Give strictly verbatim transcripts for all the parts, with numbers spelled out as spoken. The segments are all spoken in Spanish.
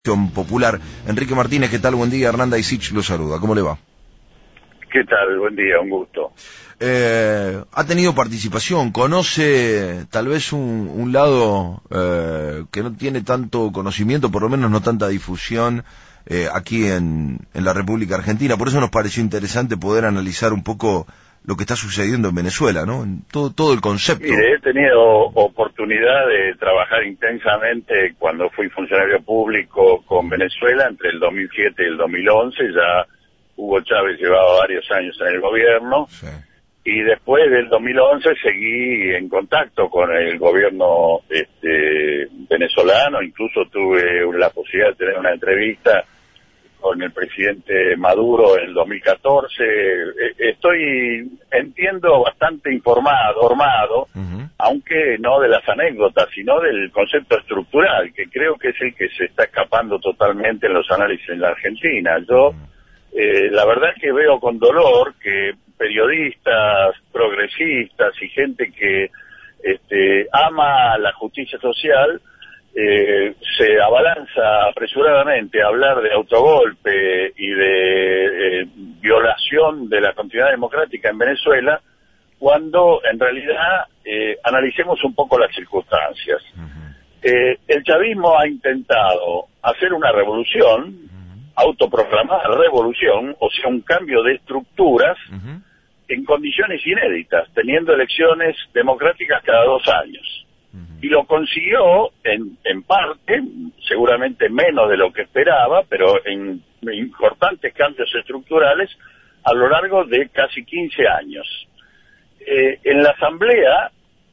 Popular. Enrique Martínez, ¿qué tal? Buen día. Hernanda Isich lo saluda. ¿Cómo le va? ¿Qué tal? Buen día, un gusto. Eh, ha tenido participación, conoce tal vez un, un lado eh, que no tiene tanto conocimiento, por lo menos no tanta difusión eh, aquí en, en la República Argentina. Por eso nos pareció interesante poder analizar un poco lo que está sucediendo en Venezuela, ¿no? En todo, todo el concepto. Mire, he tenido oportunidad de trabajar intensamente cuando fui funcionario público con Venezuela entre el dos mil siete y el dos mil once. Ya Hugo Chávez llevaba varios años en el gobierno. Sí. Y después del dos mil once seguí en contacto con el gobierno este, venezolano. Incluso tuve la posibilidad de tener una entrevista con el presidente Maduro en el dos mil catorce. Estoy, entiendo, bastante informado, formado, uh-huh. aunque no de las anécdotas, sino del concepto estructural, que creo que es el que se está escapando totalmente en los análisis en la Argentina. Yo, uh-huh. eh, la verdad es que veo con dolor que periodistas, progresistas y gente que este, ama la justicia social Eh, se abalanza apresuradamente a hablar de autogolpe y de eh, violación de la continuidad democrática en Venezuela, cuando en realidad eh, analicemos un poco las circunstancias. Uh-huh. Eh, el chavismo ha intentado hacer una revolución, uh-huh. autoproclamada revolución, o sea, un cambio de estructuras uh-huh. en condiciones inéditas, teniendo elecciones democráticas cada dos años. Y lo consiguió en, en parte, seguramente menos de lo que esperaba, pero en importantes cambios estructurales a lo largo de casi quince años. Eh, en la asamblea,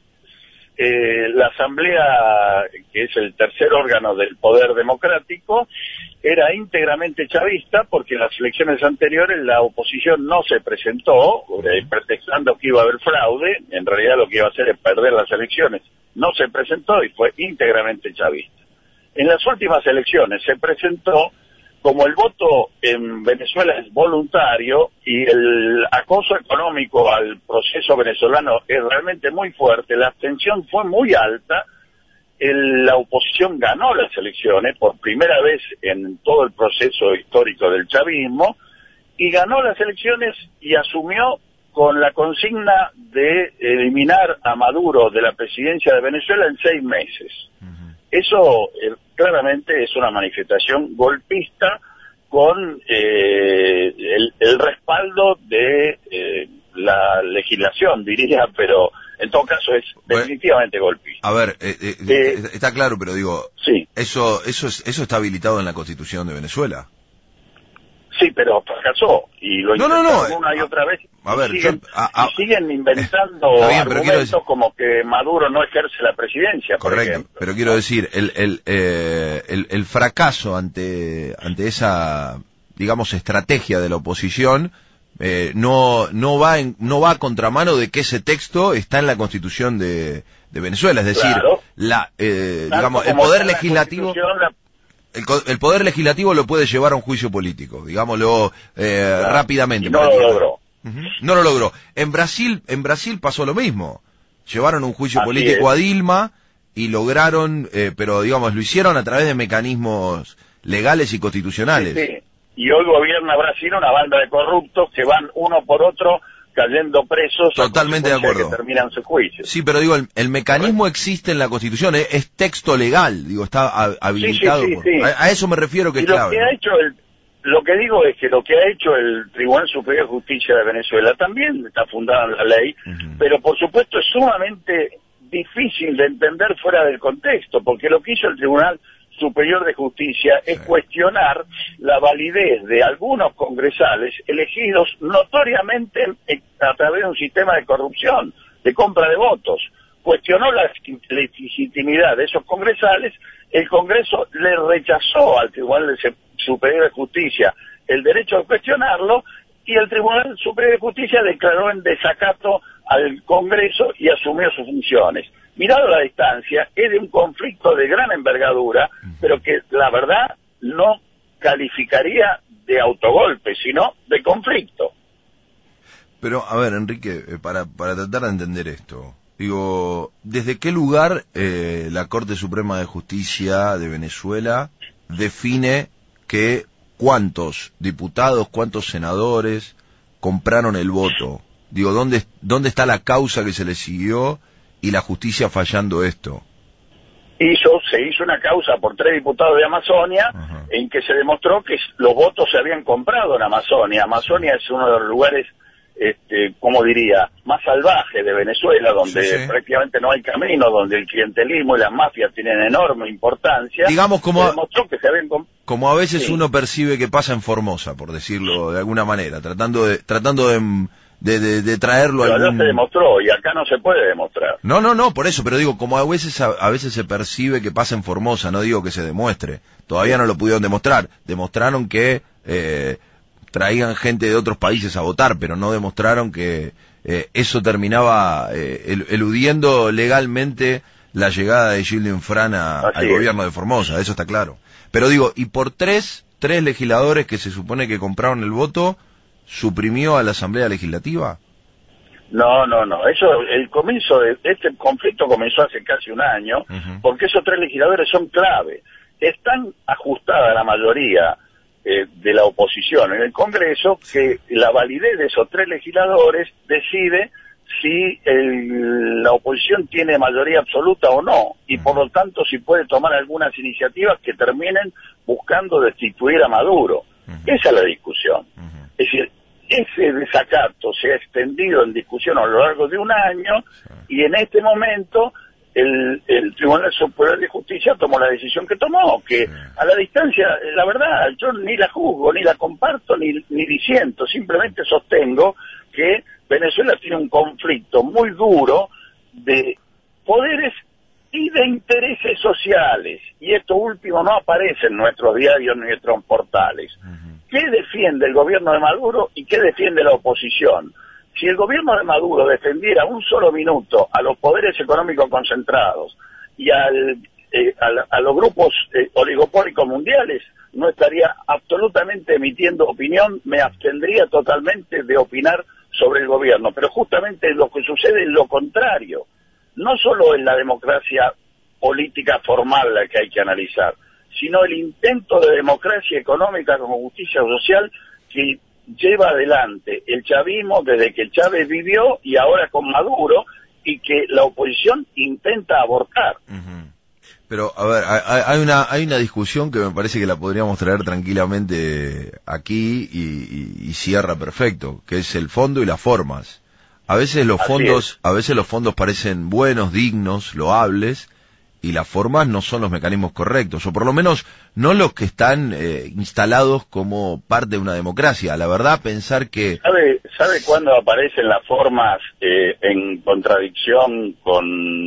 eh, la asamblea, que es el tercer órgano del poder democrático, era íntegramente chavista, porque en las elecciones anteriores la oposición no se presentó, eh, pretextando que iba a haber fraude. En realidad lo que iba a hacer es perder las elecciones. No se presentó y fue íntegramente chavista. En las últimas elecciones se presentó, como el voto en Venezuela es voluntario y el acoso económico al proceso venezolano es realmente muy fuerte, la abstención fue muy alta, el, la oposición ganó las elecciones por primera vez en todo el proceso histórico del chavismo, y ganó las elecciones y asumió con la consigna de eliminar a Maduro de la presidencia de Venezuela en seis meses. Uh-huh. Eso eh, claramente es una manifestación golpista con eh, el, el respaldo de eh, la legislación, diría, pero en todo caso es bueno, definitivamente golpista. A ver, eh, eh, eh, está claro, pero digo, sí. eso, eso, es, eso está habilitado en la Constitución de Venezuela. Sí, pero fracasó, y lo no, intentaron no, no, una y otra vez, a ver, y siguen, yo, a, a, y siguen inventando bien, argumentos decir, como que Maduro no ejerce la presidencia, por correcto, ejemplo. Pero quiero decir, el, el, eh, el, el fracaso ante, ante esa, digamos, estrategia de la oposición, eh, no, no va en, no va a contramano de que ese texto está en la Constitución de, de Venezuela, es decir, claro. la, eh, digamos, el poder legislativo... La... El, el poder legislativo lo puede llevar a un juicio político, digámoslo eh, claro. rápidamente. Y no lo logró. Uh-huh. No lo logró. En Brasil, en Brasil pasó lo mismo. Llevaron un juicio Así político es. a Dilma y lograron, eh, pero digamos, lo hicieron a través de mecanismos legales y constitucionales. Sí, sí. Y hoy gobierna Brasil una banda de corruptos que van uno por otro cayendo presos. Totalmente de acuerdo. Que terminan su juicio. Sí, pero digo, el, el mecanismo Correcto. existe en la Constitución, es, es texto legal, digo, está a, habilitado. Sí, sí, sí, por, sí. A, a eso me refiero que y es lo clave. Que ha hecho el, lo que digo es que lo que ha hecho el Tribunal Superior de Justicia de Venezuela también está fundado en la ley, uh-huh. pero por supuesto es sumamente difícil de entender fuera del contexto, porque lo que hizo el Tribunal Superior de Justicia es sí. cuestionar la validez de algunos congresales elegidos notoriamente a través de un sistema de corrupción, de compra de votos. Cuestionó la legitimidad de esos congresales, el Congreso le rechazó al Tribunal Superior de Justicia el derecho de cuestionarlo, y el Tribunal Superior de Justicia declaró en desacato al Congreso y asumió sus funciones. Mirado a la distancia, es de un conflicto de gran envergadura, pero que la verdad no calificaría de autogolpe, sino de conflicto. Pero, a ver, Enrique, para, para tratar de entender esto, digo, ¿desde qué lugar eh, la Corte Suprema de Justicia de Venezuela define que cuántos diputados, cuántos senadores compraron el voto. Digo, ¿dónde, dónde está la causa que se le siguió y la justicia fallando esto? Hizo, se hizo una causa por tres diputados de Amazonia, uh-huh, en que se demostró que los votos se habían comprado en Amazonia. Amazonia es uno de los lugares, este, como diría, más salvajes de Venezuela, donde sí, sí. prácticamente no hay camino, donde el clientelismo y las mafias tienen enorme importancia. Digamos como se demostró que se habían comp- como a veces sí. uno percibe que pasa en Formosa, por decirlo de alguna manera, tratando de tratando de De, de, de traerlo pero a algún... allá se demostró y acá no se puede demostrar. No, no, no, por eso, pero digo, como a veces a, a veces se percibe que pasa en Formosa, no digo que se demuestre, todavía no lo pudieron demostrar, demostraron que eh, traían gente de otros países a votar, pero no demostraron que eh, eso terminaba eh, el, eludiendo legalmente la llegada de Gildo Fran al es. gobierno de Formosa, eso está claro. Pero digo, y por tres, tres legisladores que se supone que compraron el voto, ¿suprimió a la Asamblea Legislativa? No, no, no. Eso, el comienzo de este conflicto comenzó hace casi un año, uh-huh, porque esos tres legisladores son clave. Están ajustada la mayoría eh, de la oposición en el Congreso, que la validez de esos tres legisladores decide si el, la oposición tiene mayoría absoluta o no, y uh-huh, por lo tanto si puede tomar algunas iniciativas que terminen buscando destituir a Maduro. Uh-huh. Esa es la discusión. Uh-huh. Es decir, ese desacato se ha extendido en discusión a lo largo de un año, sí, y en este momento el, el Tribunal Superior de Justicia tomó la decisión que tomó, que sí, a la distancia, la verdad, yo ni la juzgo, ni la comparto, ni, ni disiento, simplemente sostengo que Venezuela tiene un conflicto muy duro de poderes y de intereses sociales, y esto último no aparece en nuestros diarios ni en nuestros portales. Uh-huh. ¿Qué defiende el gobierno de Maduro y qué defiende la oposición? Si el gobierno de Maduro defendiera un solo minuto a los poderes económicos concentrados y al, eh, a, a los grupos eh, oligopólicos mundiales, no estaría absolutamente emitiendo opinión, me abstendría totalmente de opinar sobre el gobierno. Pero justamente lo que sucede es lo contrario. No solo en la democracia política formal la que hay que analizar, sino el intento de democracia económica como justicia social que lleva adelante el chavismo desde que Chávez vivió y ahora con Maduro, y que la oposición intenta abortar. Uh-huh. Pero, a ver, hay, hay una hay una discusión que me parece que la podríamos traer tranquilamente aquí y, y, y cierra perfecto, que es el fondo y las formas. A veces los Así fondos, es. a veces los fondos parecen buenos, dignos, loables, y las formas no son los mecanismos correctos, o por lo menos no los que están eh, instalados como parte de una democracia. La verdad, pensar que... ¿Sabe, sabe cuándo aparecen las formas eh, en contradicción con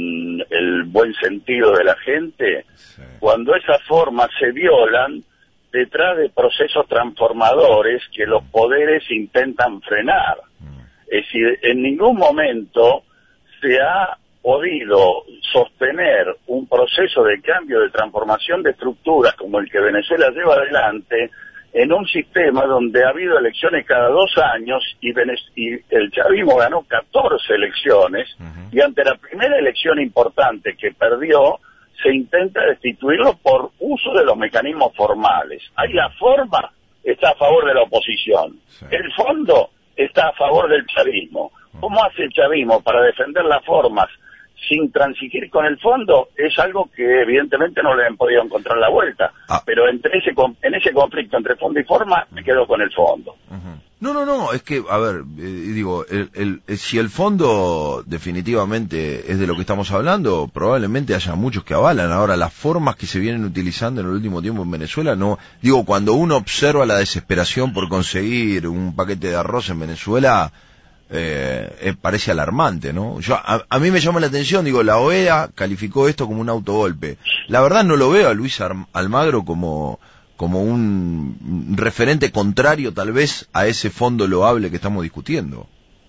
el buen sentido de la gente? Sí. Cuando esas formas se violan detrás de procesos transformadores que los poderes intentan frenar. Mm. Es decir, en ningún momento se ha podido sostener un proceso de cambio, de transformación de estructuras como el que Venezuela lleva adelante en un sistema donde ha habido elecciones cada dos años y, Venez- y el chavismo ganó catorce elecciones, uh-huh, y ante la primera elección importante que perdió se intenta destituirlo por uso de los mecanismos formales. Ahí la forma está a favor de la oposición, sí, el fondo está a favor del chavismo. ¿Cómo hace el chavismo para defender las formas sin transigir con el fondo? Es algo que evidentemente no le han podido encontrar la vuelta. Ah. Pero entre ese en ese conflicto entre fondo y forma me quedo con el fondo. Uh-huh. No, no, no, es que, a ver, eh, digo, el, el, el, si el fondo definitivamente es de lo que estamos hablando, probablemente haya muchos que avalan. Ahora, las formas que se vienen utilizando en el último tiempo en Venezuela, no, digo, cuando uno observa la desesperación por conseguir un paquete de arroz en Venezuela, Eh, eh, parece alarmante, ¿no? Yo a, a mí me llama la atención, digo, la O E A calificó esto como un autogolpe. La verdad no lo veo a Luis Almagro como como un referente contrario tal vez a ese fondo loable que estamos discutiendo.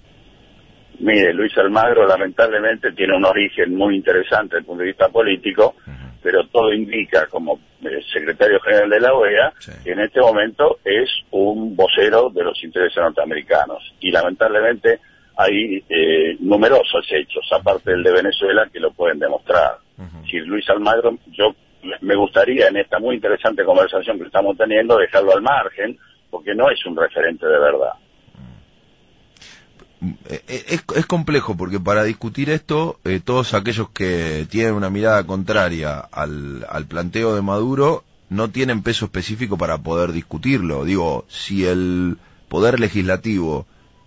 Mire, Luis Almagro lamentablemente tiene un origen muy interesante desde el punto de vista político, uh-huh, pero todo indica, como secretario general de la O E A, sí, que en este momento es un vocero de los intereses norteamericanos. Y lamentablemente hay eh, numerosos hechos, aparte del de Venezuela, que lo pueden demostrar. Uh-huh. Si Luis Almagro, yo me gustaría en esta muy interesante conversación que estamos teniendo dejarlo al margen, porque no es un referente de verdad. Es, es complejo porque para discutir esto, eh, todos aquellos que tienen una mirada contraria al, al planteo de Maduro no tienen peso específico para poder discutirlo. Digo, si el Poder Legislativo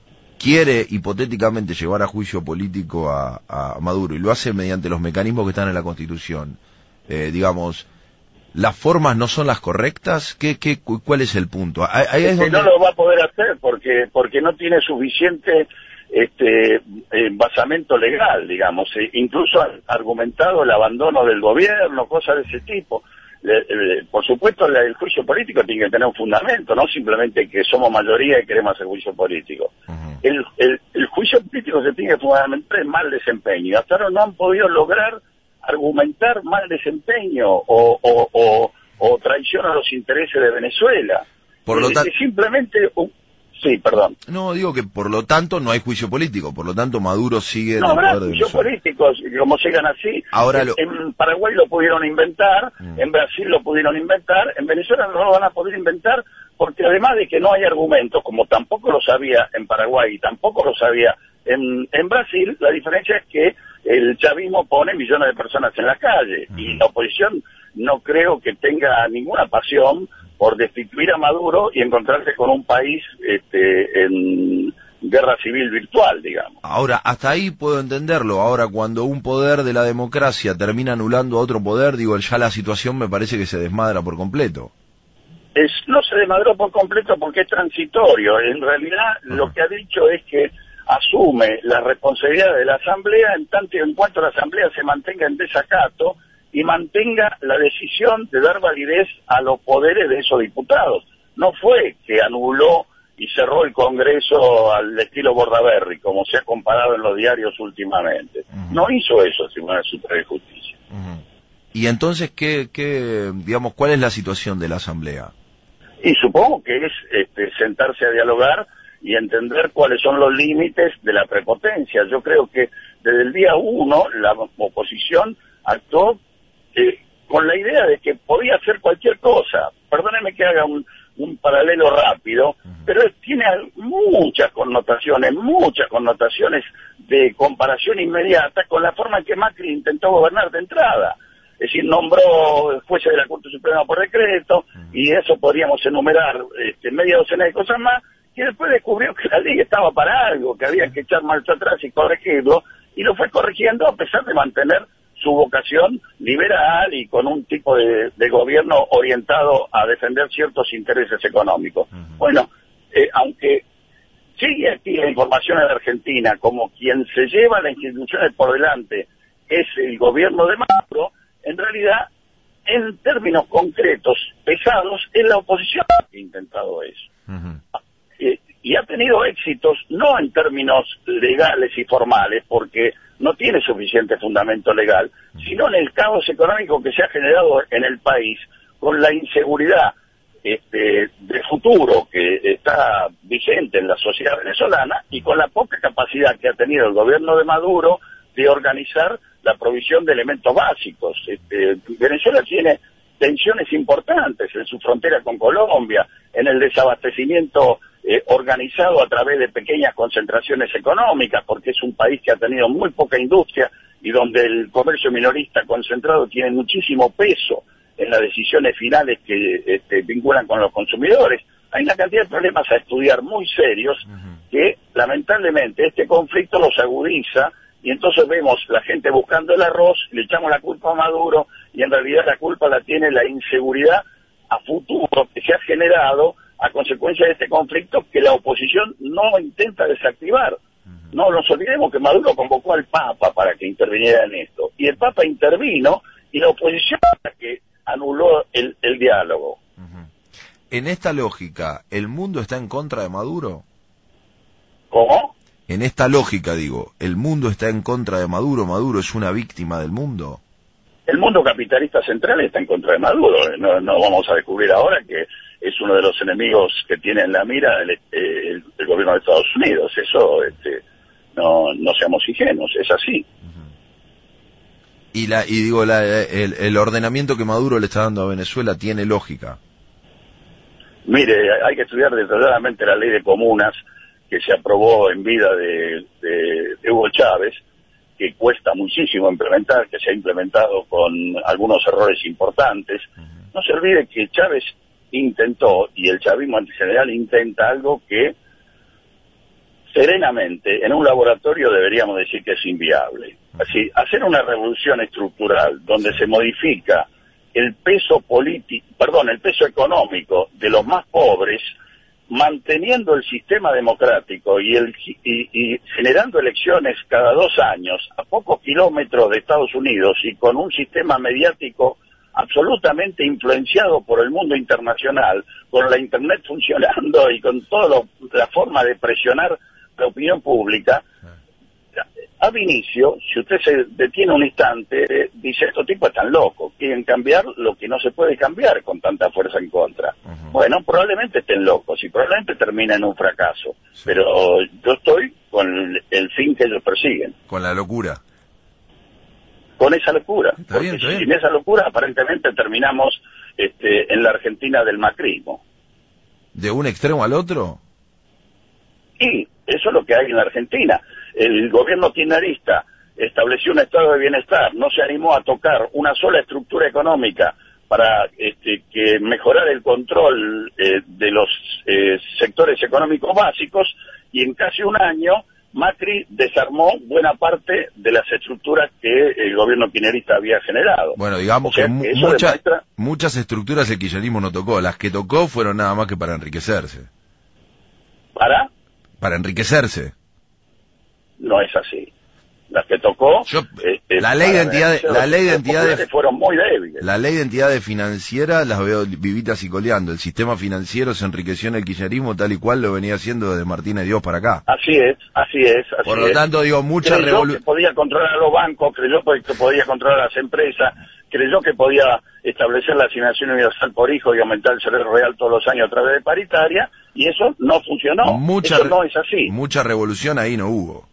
quiere hipotéticamente llevar a juicio político a, a Maduro y lo hace mediante los mecanismos que están en la Constitución, eh, digamos, ¿las formas no son las correctas? ¿Qué, qué, ¿Cuál es el punto? Ahí, ahí es donde... Que no lo va a poder hacer porque porque no tiene suficiente este eh, basamento legal, digamos. Eh, incluso ha argumentado el abandono del gobierno, cosas de ese tipo. Le, le, por supuesto, la, el juicio político tiene que tener un fundamento, no simplemente que somos mayoría y queremos hacer juicio político. Uh-huh. el, el, el juicio político se tiene que fundamentar en mal desempeño. Y hasta ahora no han podido lograr argumentar mal desempeño o, o, o, o traición a los intereses de Venezuela. Por lo tanto, simplemente un... sí, perdón. No, digo que por lo tanto no hay juicio político, por lo tanto Maduro sigue. No habrá juicios políticos, como llegan así. Ahora en, lo... en Paraguay lo pudieron inventar, mm. en Brasil lo pudieron inventar, en Venezuela no lo van a poder inventar porque además de que no hay argumentos, como tampoco lo sabía en Paraguay y tampoco lo sabía en, en Brasil, la diferencia es que el chavismo pone millones de personas en la calle uh-huh. y la oposición no creo que tenga ninguna pasión por destituir a Maduro y encontrarse con un país este, en guerra civil virtual, digamos. Ahora, hasta ahí puedo entenderlo. Ahora, cuando un poder de la democracia termina anulando a otro poder, digo, ya la situación me parece que se desmadra por completo. Es, no se desmadró por completo porque es transitorio. En realidad, uh-huh. lo que ha dicho es que asume la responsabilidad de la Asamblea en tanto y en cuanto la Asamblea se mantenga en desacato y mantenga la decisión de dar validez a los poderes de esos diputados. No fue que anuló y cerró el Congreso al estilo Bordaberry, como se ha comparado en los diarios últimamente. Uh-huh. No hizo eso el Tribunal Superior de Justicia. Uh-huh. Y entonces, ¿qué, qué, digamos, cuál es la situación de la Asamblea? Y supongo que es este, sentarse a dialogar y entender cuáles son los límites de la prepotencia. Yo creo que desde el día uno la oposición actuó eh, con la idea de que podía hacer cualquier cosa. Perdóneme que haga un, un paralelo rápido, uh-huh. pero tiene muchas connotaciones, muchas connotaciones de comparación inmediata con la forma en que Macri intentó gobernar de entrada. Es decir, nombró jueces de la Corte Suprema por decreto, uh-huh. y eso podríamos enumerar este, media docena de cosas más, y después descubrió que la ley estaba para algo, que había que echar marcha atrás y corregirlo, y lo fue corrigiendo a pesar de mantener su vocación liberal y con un tipo de, de gobierno orientado a defender ciertos intereses económicos. Uh-huh. Bueno, eh, aunque sigue aquí la información en Argentina como quien se lleva las instituciones por delante es el gobierno de Maduro, en realidad, en términos concretos, pesados, es la oposición que ha intentado eso. Uh-huh. Eh, y ha tenido éxitos, no en términos legales y formales, porque no tiene suficiente fundamento legal, sino en el caos económico que se ha generado en el país, con la inseguridad este, de futuro que está vigente en la sociedad venezolana y con la poca capacidad que ha tenido el gobierno de Maduro de organizar la provisión de elementos básicos. Este, Venezuela tiene tensiones importantes en su frontera con Colombia, en el desabastecimiento eh, organizado a través de pequeñas concentraciones económicas, porque es un país que ha tenido muy poca industria y donde el comercio minorista concentrado tiene muchísimo peso en las decisiones finales que este, vinculan con los consumidores. Hay una cantidad de problemas a estudiar muy serios uh-huh. que lamentablemente este conflicto los agudiza. Y entonces vemos la gente buscando el arroz, le echamos la culpa a Maduro, y en realidad la culpa la tiene la inseguridad a futuro que se ha generado a consecuencia de este conflicto que la oposición no intenta desactivar. Uh-huh. No nos olvidemos que Maduro convocó al Papa para que interviniera en esto, y el Papa intervino, y la oposición la que anuló el, el diálogo. Uh-huh. En esta lógica, ¿el mundo está en contra de Maduro? ¿Cómo? En esta lógica, digo, ¿el mundo está en contra de Maduro? ¿Maduro es una víctima del mundo? El mundo capitalista central está en contra de Maduro. No, no vamos a descubrir ahora que es uno de los enemigos que tiene en la mira el, el, el gobierno de Estados Unidos. Eso, este, no, no seamos ingenuos, es así. Y, la, y digo, la, el, el ordenamiento que Maduro le está dando a Venezuela tiene lógica. Mire, hay que estudiar detalladamente la ley de comunas que se aprobó en vida de, de, de Hugo Chávez, que cuesta muchísimo implementar, que se ha implementado con algunos errores importantes. Uh-huh. No se olvide que Chávez intentó, y el chavismo en general intenta algo que serenamente en un laboratorio deberíamos decir que es inviable. Así, hacer una revolución estructural donde se modifica el peso político, perdón, el peso económico de los más pobres, manteniendo el sistema democrático y, el, y, y generando elecciones cada dos años a pocos kilómetros de Estados Unidos y con un sistema mediático absolutamente influenciado por el mundo internacional, con la Internet funcionando y con toda la forma de presionar la opinión pública. Ab inicio, si usted se detiene un instante, dice, estos tipos están locos, quieren cambiar lo que no se puede cambiar con tanta fuerza en contra. Uh-huh. Bueno, probablemente estén locos y probablemente termina en un fracaso, sí. Pero yo estoy con el fin que ellos persiguen. Con la locura. Con esa locura, está porque bien, está sin bien. esa locura aparentemente terminamos este, en la Argentina del macrismo. ¿De un extremo al otro? Y eso es lo que hay en la Argentina. El gobierno kirchnerista estableció un estado de bienestar, no se animó a tocar una sola estructura económica para este, que mejorar el control eh, de los eh, sectores económicos básicos, y en casi un año Macri desarmó buena parte de las estructuras que el gobierno kirchnerista había generado. Bueno, digamos o sea, que, que mucha, demuestra... muchas estructuras el kirchnerismo no tocó, las que tocó fueron nada más que para enriquecerse. ¿Para? Para enriquecerse. No es así. Las que tocó Yo, eh, la ley de entidades la ley de entidades fueron muy débiles. La ley de entidades financieras las veo vivitas y coleando. El sistema financiero se enriqueció en el kirchnerismo tal y cual lo venía haciendo desde Martínez Dios para acá. Así es, así es. Así Por lo es. tanto, digo, mucha revolución. Creyó que podía controlar a los bancos, creyó que podía controlar a las empresas, creyó que podía establecer la asignación universal por hijo y aumentar el salario real todos los años a través de paritaria, y eso no funcionó. Mucha, eso no es así. Mucha revolución ahí no hubo.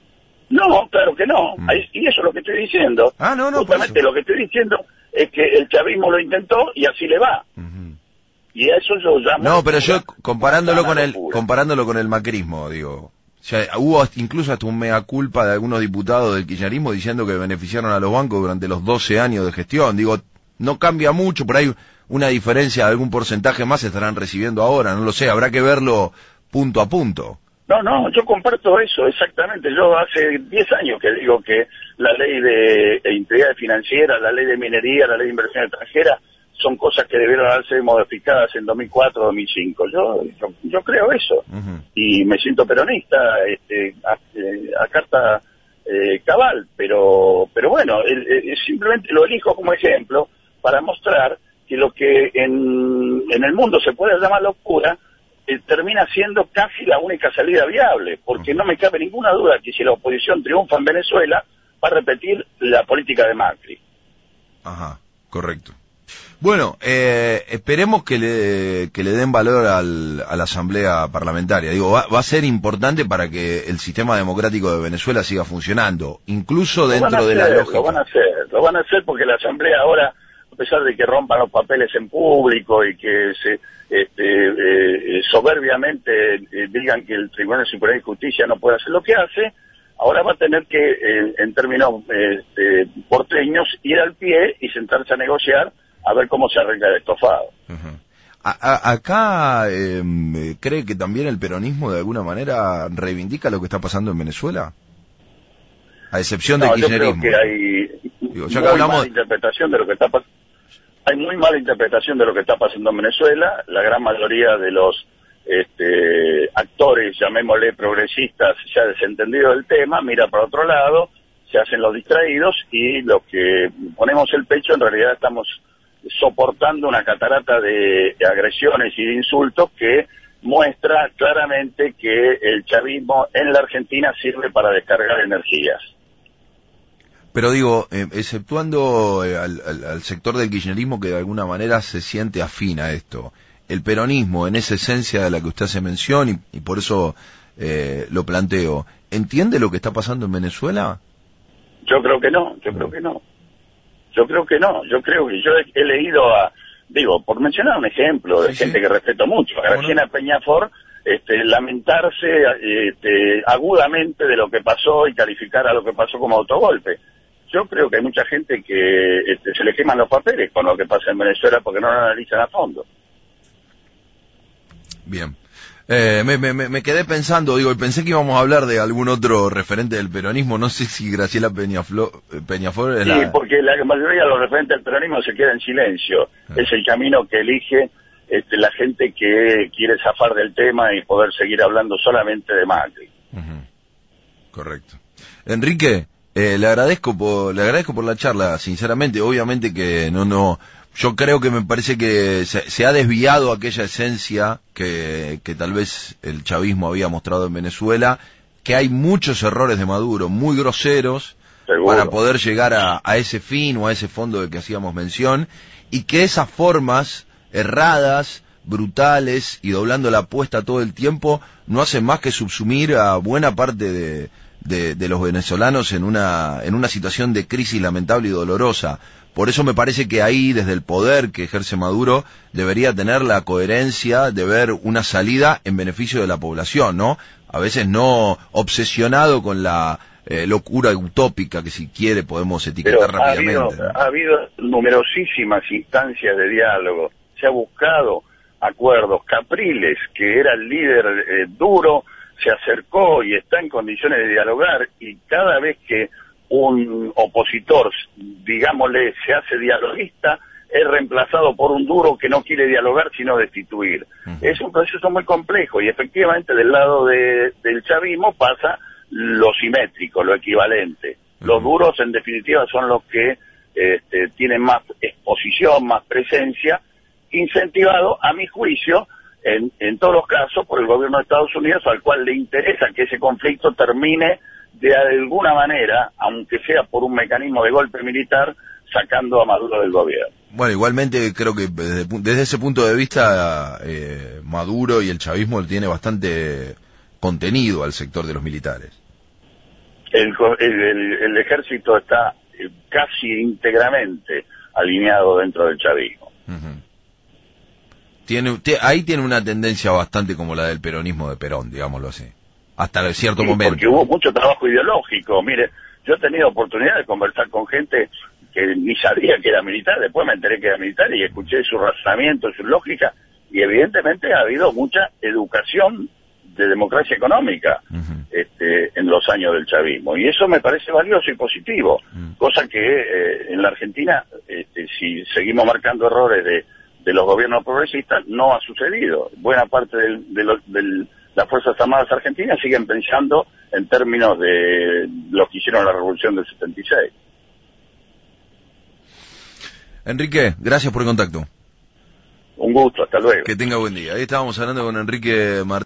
No, claro que no. Mm. Ahí, y eso es lo que estoy diciendo. Ah, no, no, Justamente lo que estoy diciendo es que el chavismo lo intentó y así le va. Uh-huh. Y a eso yo llamo... No, pero yo comparándolo con el comparándolo con el macrismo, digo, o sea, hubo incluso hasta un mea culpa de algunos diputados del kirchnerismo diciendo que beneficiaron a los bancos durante los doce años de gestión. Digo, no cambia mucho, por ahí una diferencia de algún porcentaje más estarán recibiendo ahora, no lo sé, habrá que verlo punto a punto. No, no, yo comparto eso, exactamente. Yo hace diez años que digo que la ley de integridad financiera, la ley de minería, la ley de inversión extranjera son cosas que debieron haberse modificadas en dos mil cuatro, dos mil cinco. Yo yo, yo creo eso. Uh-huh. Y me siento peronista este, a, a carta eh, cabal, pero pero bueno, el, el, simplemente lo elijo como ejemplo para mostrar que lo que en, en el mundo se puede llamar locura Eh, termina siendo casi la única salida viable, porque no me cabe ninguna duda que si la oposición triunfa en Venezuela, va a repetir la política de Macri. Ajá, correcto. Bueno, eh, esperemos que le, que le den valor al, a la Asamblea Parlamentaria. Digo, va, va a ser importante para que el sistema democrático de Venezuela siga funcionando, incluso dentro de la lógica. Lo van a hacer, lo van a hacer porque la Asamblea ahora, a pesar de que rompan los papeles en público y que se este, eh, soberbiamente eh, digan que el Tribunal Superior de Justicia no puede hacer lo que hace, ahora va a tener que, eh, en términos este, porteños, ir al pie y sentarse a negociar a ver cómo se arregla el estofado. Uh-huh. A, a, acá, eh, ¿cree que también el peronismo de alguna manera reivindica lo que está pasando en Venezuela? A excepción no, del kirchnerismo. Yo creo que hay Digo, ya muy que hablamos... mala interpretación de lo que está pasando. Hay muy mala interpretación de lo que está pasando en Venezuela. La gran mayoría de los este, actores, llamémosle progresistas, se ha desentendido del tema, mira para otro lado, se hacen los distraídos y los que ponemos el pecho en realidad estamos soportando una catarata de agresiones y de insultos que muestra claramente que el chavismo en la Argentina sirve para descargar energías. Pero digo, eh, exceptuando eh, al, al, al sector del kirchnerismo que de alguna manera se siente afín a esto, el peronismo en esa esencia de la que usted hace mención y, y por eso eh, lo planteo, ¿entiende lo que está pasando en Venezuela? Yo creo que no, yo creo que no. Yo creo que no, yo creo que yo he, he leído a, digo, por mencionar un ejemplo de sí, gente sí. que respeto mucho, a Graciela Peñafort, este, lamentarse este, agudamente de lo que pasó y calificar a lo que pasó como autogolpe. Yo creo que hay mucha gente que este, se le queman los papeles con lo que pasa en Venezuela porque no lo analizan a fondo. Bien. Eh, me, me, me quedé pensando, digo, y pensé que íbamos a hablar de algún otro referente del peronismo, no sé si Graciela Peñaflo, Peñafort es Sí, la... porque la mayoría de los referentes del peronismo se queda en silencio. Ah. Es el camino que elige este, la gente que quiere zafar del tema y poder seguir hablando solamente de Macri. Uh-huh. Correcto. Enrique, eh, le agradezco por, le agradezco por la charla, sinceramente, obviamente que no, no, yo creo que me parece que se, se ha desviado aquella esencia que, que tal vez el chavismo había mostrado en Venezuela, que hay muchos errores de Maduro, muy groseros, seguro, para poder llegar a, a ese fin o a ese fondo de que hacíamos mención, y que esas formas erradas, brutales y doblando la apuesta todo el tiempo no hacen más que subsumir a buena parte de, de, de los venezolanos en una, en una situación de crisis lamentable y dolorosa. Por eso me parece que ahí, desde el poder que ejerce Maduro, debería tener la coherencia de ver una salida en beneficio de la población, ¿no? A veces no obsesionado con la eh, locura utópica que, si quiere, podemos etiquetar Pero rápidamente. Ha habido, ha habido numerosísimas instancias de diálogo. Se ha buscado acuerdos. Capriles, que era el líder eh, duro, se acercó y está en condiciones de dialogar, y cada vez que un opositor, digámosle, se hace dialoguista, es reemplazado por un duro que no quiere dialogar sino destituir. Uh-huh. Es un proceso muy complejo y efectivamente del lado de, del chavismo pasa lo simétrico, lo equivalente. Uh-huh. Los duros en definitiva son los que este, tienen más exposición, más presencia, incentivado a mi juicio en, en todos los casos por el gobierno de Estados Unidos, al cual le interesa que ese conflicto termine de alguna manera, aunque sea por un mecanismo de golpe militar, sacando a Maduro del gobierno. Bueno, igualmente creo que desde, desde ese punto de vista eh, Maduro y el chavismo tiene bastante contenido al sector de los militares. El, el, el, el ejército está casi íntegramente alineado dentro del chavismo. Uh-huh. Tiene, t- ahí tiene una tendencia bastante como la del peronismo de Perón, digámoslo así, hasta cierto sí, momento. Porque hubo mucho trabajo ideológico. Mire, yo he tenido oportunidad de conversar con gente que ni sabía que era militar, después me enteré que era militar y escuché su razonamiento, su lógica, y evidentemente ha habido mucha educación de democracia económica uh-huh. este, en los años del chavismo, y eso me parece valioso y positivo, uh-huh. cosa que eh, en la Argentina, este, si seguimos marcando errores de, de los gobiernos progresistas, no ha sucedido. Buena parte del, de, lo, del las Fuerzas Armadas Argentinas siguen pensando en términos de lo que hicieron la Revolución del setenta y seis. Enrique, gracias por el contacto. Un gusto, hasta luego. Que tenga buen día. Ahí estábamos hablando con Enrique Martínez.